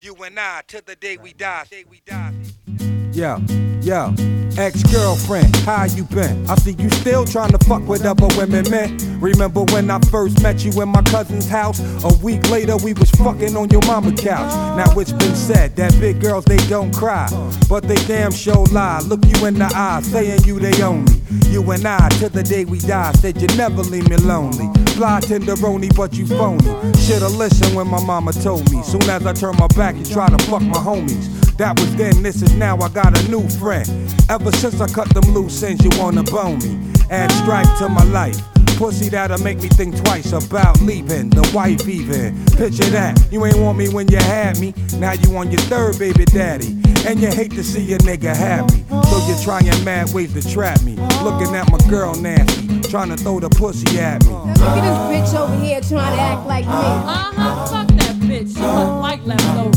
You and I, till the day we die. Yo, yo, ex-girlfriend, how you been? I see you still trying to fuck with other women, man. Remember when I first met you in my cousin's house? A week later we was fucking on your mama couch. Now it's been said that big girls, they don't cry, but they damn sure lie. Look you in the eye, saying you they only. You and I, till the day we die, said you never leave me lonely. Fly tenderoni, but you phony. Shoulda listened when my mama told me. Soon as I turn my back, you try to fuck my homies. That was then, this is now, I got a new friend. Ever since I cut them loose ends, you wanna bone me. Add stripe to my life. Pussy that'll make me think twice about leaving, the wife even. Picture that, you ain't want me when you had me. Now you on your third baby daddy. And you hate to see a nigga happy. So you're trying mad ways to trap me. Looking at my girl nasty, trying to throw the pussy at me. Look at this bitch over here trying to act like me. Fuck that bitch. She look like leftovers.